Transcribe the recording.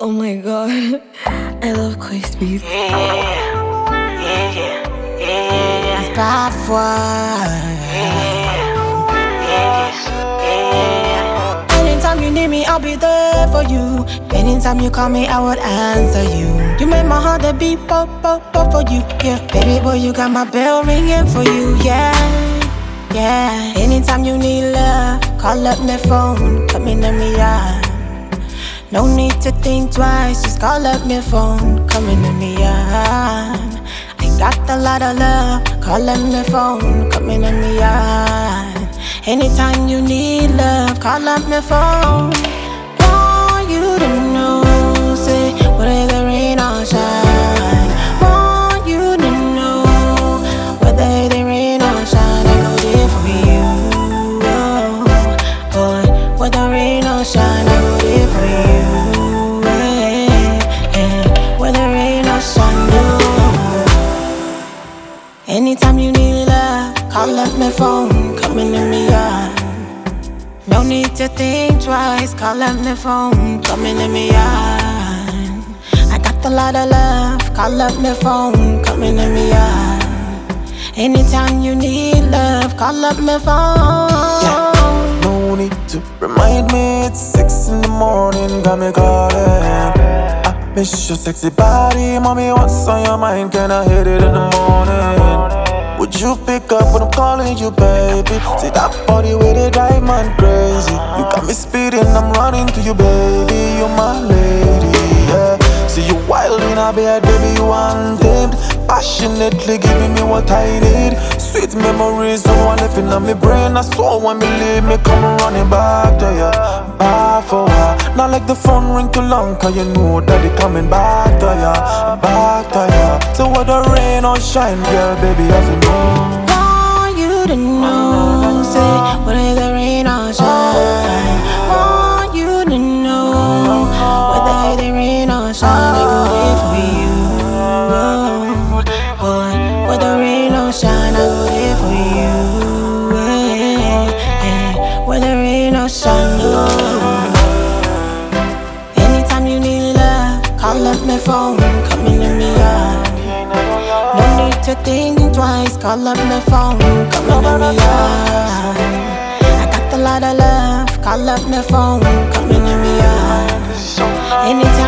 Oh my god, I love Koi Speed. It's parfois. Anytime you need me, I'll be there for you. Anytime you call me, I would answer you. You make my heart a beat, pop, pop, pop for you. Yeah, baby boy, you got my bell ringing for you. Yeah, yeah. Anytime you need love, call up my phone, come in to me, yeah. No need to think twice, just call up my phone, come in to me, yeah. I got a lot of love, call up my phone, come in to me, yeah. Anytime you need love, call up my phone. Want you to know, say, whether the rain or shine. Want you to know, whether the rain or shine, I go there for you. Oh, boy, whether rain or shine, I go there for you. Whether rain or shine, no. Anytime you need love, call up my phone, come in to me, yeah. No need to think twice, call up my phone, come in to me, yeah. I got a lot of love, call up my phone, come in to me, yeah. Anytime you need love, call up my phone. Yeah, no need to remind me it's 6 in the morning, got me calling. I miss your sexy body, mommy, what's on your mind? Can I hit it in the morning? Would you pick up when I'm calling you, baby? See that body with it drive man crazy. You got me speeding, I'm running to you, baby. You're my lady, yeah. See you wild in a bed, baby, you untamed. Passionately giving me what I need. Sweet memories, no one left in my brain. I saw one believe me, come running back to ya. Back for her. Not like the phone ring too long, cause you know that they coming back to ya. Back to ya. So whether rain or shine, girl, baby, I feel know. Want you to know, say, whether the rain or shine. Want you to know, whether the rain or shine, I go there for you. Boy, whether rain or shine, I go there for you. Whether rain or shine, no. Anytime you need love, call up my phone, come in to me, yeah. No need to think twice, call up my phone, come in to me, yeah. I got a lot of love, call up my phone, come in to me, yeah. Anytime